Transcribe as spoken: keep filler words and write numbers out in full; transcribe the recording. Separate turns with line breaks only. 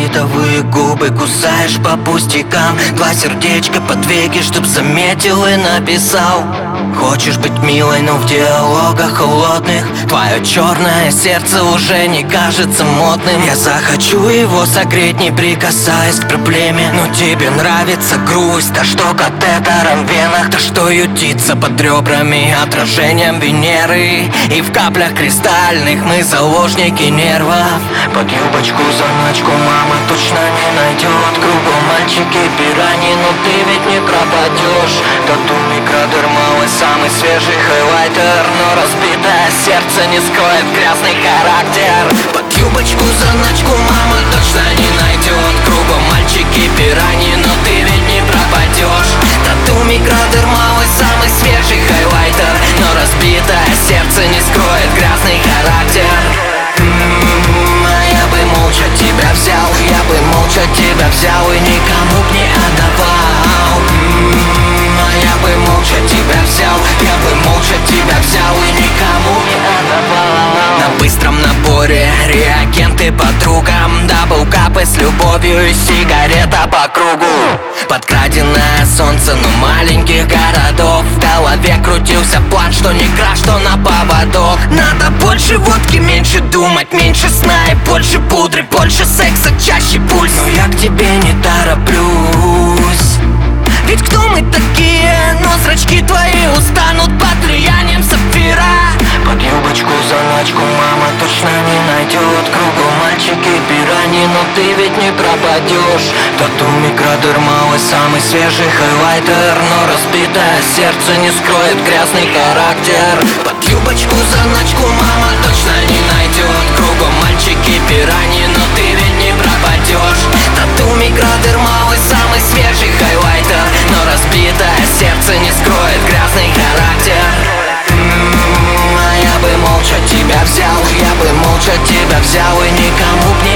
графитовые губы кусаешь по пустякам. Два сердечка под веки, чтоб заметил и написал. Хочешь быть милой, но в диалогах холодных твое черное сердце уже не кажется модным. Я захочу его согреть, не прикасаясь к проблеме. Но тебе нравится грусть, да что катетером в венах, да что ютится под ребрами отражением Венеры. И в каплях кристальных мы заложники нервов. Под юбочку заначку мама точно не найдет. Кругом мальчики пирани, но ты ведь не пропадешь. Тату микродермалы, самый свежий хайлайтер. Но разбитое сердце не скроет грязный характер. Под юбочку заначку мама точно не найдет. Кругом мальчики пирани, но ты ведь не пропадешь. Тату микродермалы, самый свежий хайлайтер. Но разбитое сердце не скроет грязный характер. А я бы молча тебя взял, я бы молча тебя взял и никому б не отдавал. А я бы молча тебя взял, я бы молча тебя взял и никому не отдавал. На быстром наборе реагенты подругам, даблкапы с любовью и сигарета по кругу. Подкраденное солнце, но маленьких городов. В голове крутился план, что не краш, что на поводок. Надо больше водки, меньше думать, меньше сна и больше пудры, больше секса, чаще пульс. Но я к тебе не тороплюсь. Ведь кто мы такие? Но зрачки твои устанут под влиянием сапфира. Под юбочку заначку мама точно не найдет. Кругом мальчики пирани, но ты ведь не пропадешь. Тату микродермалы, самый свежий хайлайтер. Но разбитое сердце не скроет грязный характер. Под юбочку заначку мама точно не найдет. Кругом мальчики пирани, но ты ведь не пропадешь. Тату микродермалы, самый свежий хайлайтер. Но разбитое сердце не скроет грязный характер. А я бы молча тебя взял, я бы молча тебя взял и никому б